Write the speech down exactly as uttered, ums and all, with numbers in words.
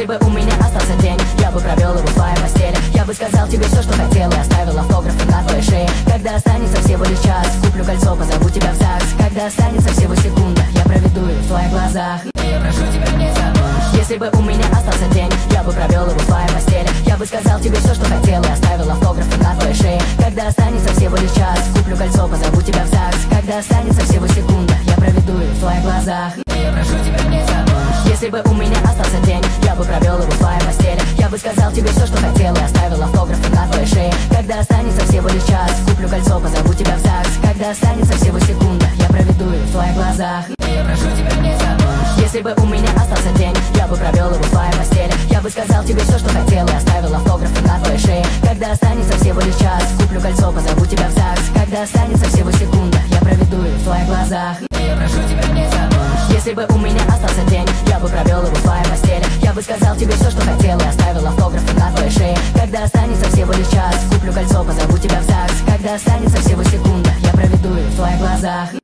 Если бы у меня остался день, я бы провел его в твоей постели. Я бы сказал тебе все, что хотел, и оставил автографы на твоей шее. Когда останется всего лишь час, куплю кольцо, позову тебя в ЗАГС. Когда останется всего секунда, я проведу их в твоих глазах. И я прошу тебя не забудь. Если бы у меня остался день, я бы провел его в твоей постели. Я бы сказал тебе все, что хотел, и оставил автографы на твоей шее. Когда останется всего лишь час, куплю кольцо, позову тебя в ЗАГС. Когда останется всего секунда, я проведу их в твоих глазах. И я прошу тебя не забудь. Если бы у меня остался день, я бы провел его в твоей постели. Я бы сказал тебе все, что хотел, и оставил автографы на твоей шее. Когда останется всего лишь час, куплю кольцо, позову тебя в ЗАГС. Когда останется всего секунда, я проведу их в твоих глазах. И я прошу тебя не забудь. Если бы у меня остался день, я бы провел его в твоей постели. Я бы сказал тебе все, что хотел, и оставил автографы на твоей шее. Когда останется всего лишь час, куплю кольцо, позову тебя в ЗАГС. Когда останется всего секунда, я проведу их в твоих глазах. И я прошу тебя не забудь. Если бы у меня остался день, я бы провел его в твоей постели. Я бы сказал тебе все, что хотел, и оставил автографы на твоей шее. Когда останется всего лишь час, куплю кольцо, позову тебя в ЗАГС. Когда останется всего секунда, я проведу их в твоих глазах.